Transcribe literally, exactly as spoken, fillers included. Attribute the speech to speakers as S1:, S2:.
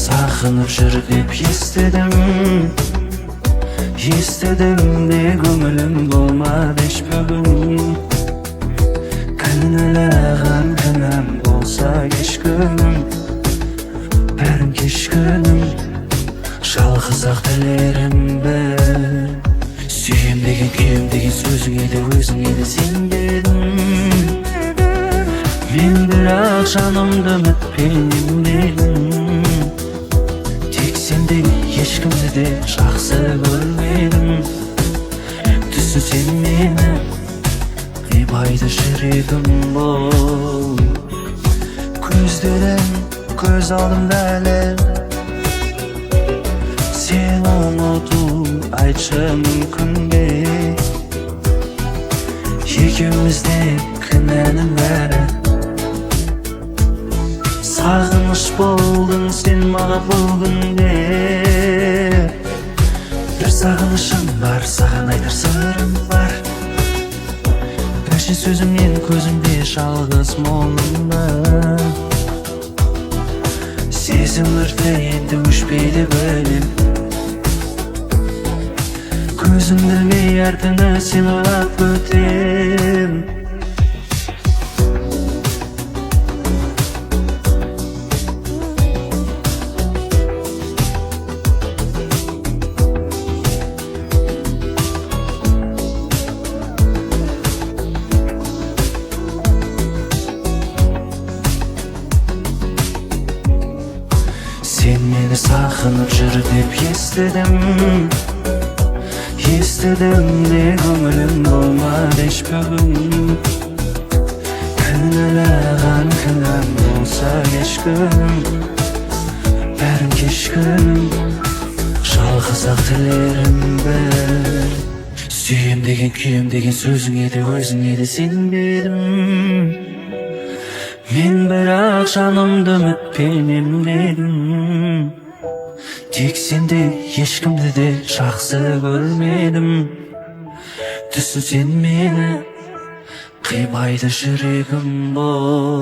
S1: сағынып жүр деп естідім, естідім де көңілім болмады еш бүгін. Кінәлаған кінәм болса кешкінің, бәрін кешкінің, жалғыз-ақ тілерім бір. Сүйем деген күйем деген сөзіңе де өзіңе де сенбедім. Мен бірақ жанымды үмітпен емдедім. Тек сендей ешкімді де жақсы көрмедім. Түсін сен мені қимайды жүрегім бол. Көздерің көз алдымда әлі, сен ұмыту айтшы мүмкін бе? Екеумізде кінәнің бәрі. Сағыныш болдың сен маған бұл күнде. Бір сағынышым бар, саған айтар сырым бар. Бәлшін сөзімнен көзімде жалғыз мұңымда. Сезім өрті енді өшпейді білем. Көзім ілмей әр түні сен ойлап өтем. Сен мені сағынып жүр деп естідім, естідім де көңілім болмады еш бүгін. Кінәлаған кінәм болса кешкінің, бәрін кешкінің, жалғыз-ақ тілерім бір. Сүйем деген күйем деген сөзіңе де өзіңе де сенбедім. Мен бірақ жанымды үмітпен емдедім. Тек сендей ешкімді де жақсы көрмедім. Түсін сен мені қимайды жүрегім бол.